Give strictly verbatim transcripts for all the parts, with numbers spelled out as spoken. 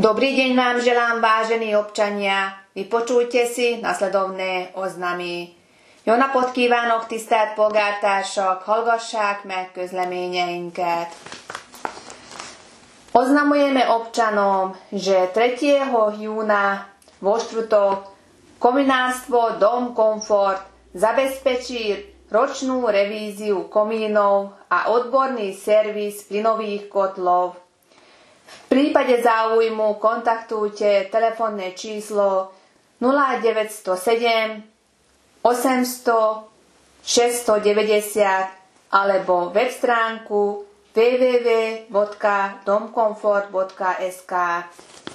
Dobrý deň vám želám, vážení občania. Vypočujte si nasledovné oznamy. Jó napot kívánok, tisztelt polgártársak! Hallgassák meg közleményeinket. Oznamujeme občanom, že tretieho júna vo štvrtok Kominárstvo Dom Komfort zabezpečí ročnú revíziu komínov a odborný servis plynových kotlov. V prípade záujmu kontaktujte telefónne číslo nula deväť nula sedem osemsto šesťstodeväťdesiat alebo web stránku w w w bodka domkomfort bodka es ka.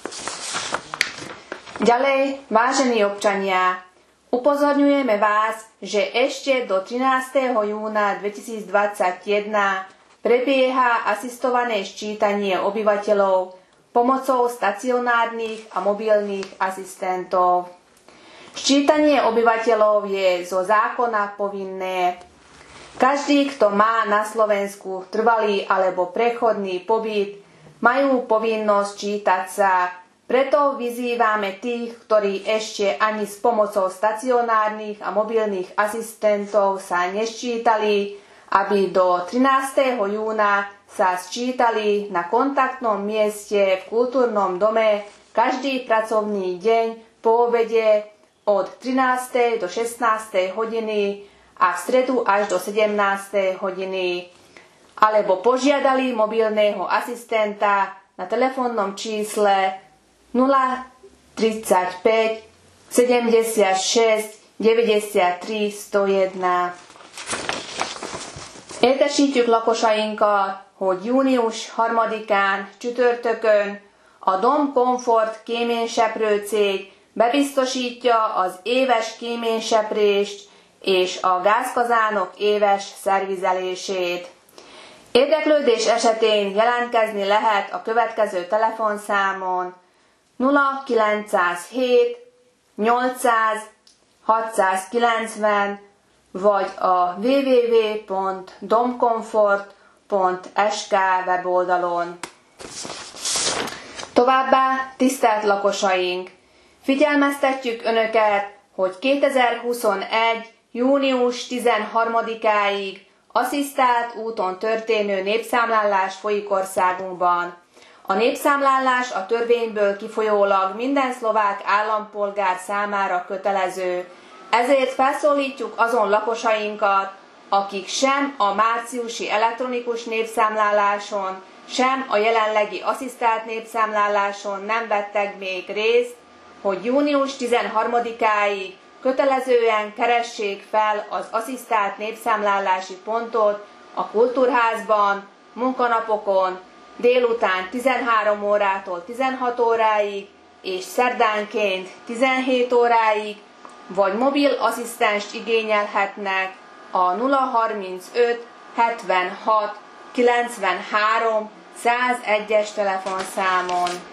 Ďalej, vážení občania, upozorňujeme vás, že ešte do trinásteho júna dvetisícdvadsaťjeden prebieha asistované ščítanie obyvateľov pomocou stacionárnych a mobilných asistentov. Ščítanie obyvateľov je zo zákona povinné. Každý, kto má na Slovensku trvalý alebo prechodný pobyt, majú povinnosť čítať sa. Preto vyzývame tých, ktorí ešte ani s pomocou stacionárnych a mobilných asistentov sa neščítali, aby do trinásteho júna sa sčítali na kontaktnom mieste v kultúrnom dome každý pracovný deň po obede od trinástej do šestnástej hodiny a v stredu až do sedemnástej hodiny. Alebo požiadali mobilného asistenta na telefónnom čísle nula tridsaťpäť sedemdesiatšesť deväťdesiattri százöt. Értesítjük lakosainkat, hogy június harmadikán csütörtökön a Dom Komfort kéményseprő cég bebiztosítja az éves kéményseprést és a gázkazánok éves szervizelését. Érdeklődés esetén jelentkezni lehet a következő telefonszámon nulla kilencszázhét nyolcszáz hatszázkilencven vagy a w w w pont domkomfort pont es ka weboldalon. Továbbá, tisztelt lakosaink! Figyelmeztetjük Önöket, hogy kétezer-huszonegy. június tizenharmadikáig asszisztált úton történő népszámlálás folyik országunkban. A népszámlálás a törvényből kifolyólag minden szlovák állampolgár számára kötelező. Ezért felszólítjuk azon lakosainkat, akik sem a márciusi elektronikus népszámláláson, sem a jelenlegi asszisztált népszámláláson nem vettek még részt, hogy június tizenharmadikáig kötelezően keressék fel az asszisztált népszámlálási pontot a Kultúrházban, munkanapokon, délután tizenhárom órától tizenhat óráig, és szerdánként tizenhét óráig, vagy mobil asszisztenst igényelhetnek a nulla harmincöt hetvenhat kilencvenhárom százegyes telefonszámon.